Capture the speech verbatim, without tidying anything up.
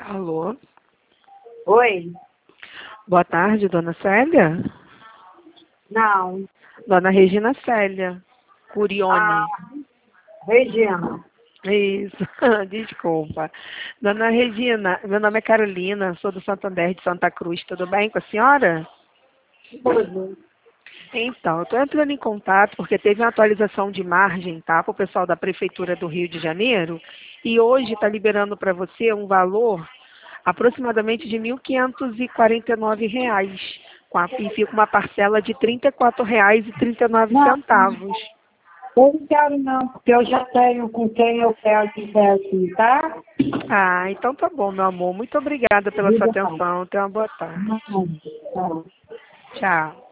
Alô? Oi? Boa tarde, dona Célia? Não. Dona Regina Célia Curione. Ah, Regina. Isso, desculpa. Dona Regina, meu nome é Carolina, sou do Santander de Santa Cruz, tudo bem com a senhora? Tudo. Então, eu estou entrando em contato porque teve uma atualização de margem, tá, para o pessoal da Prefeitura do Rio de Janeiro, e hoje está liberando para você um valor aproximadamente de mil quinhentos e quarenta e nove reais, com a, e fica uma parcela de trinta e quatro reais e trinta e nove Não, centavos. eu não quero não, porque eu já tenho com quem eu quero que aqui, tá? Ah, então tá bom, meu amor. Muito obrigada pela sua Diga, pai. atenção. Tenha uma boa tarde. Não, não. Tchau.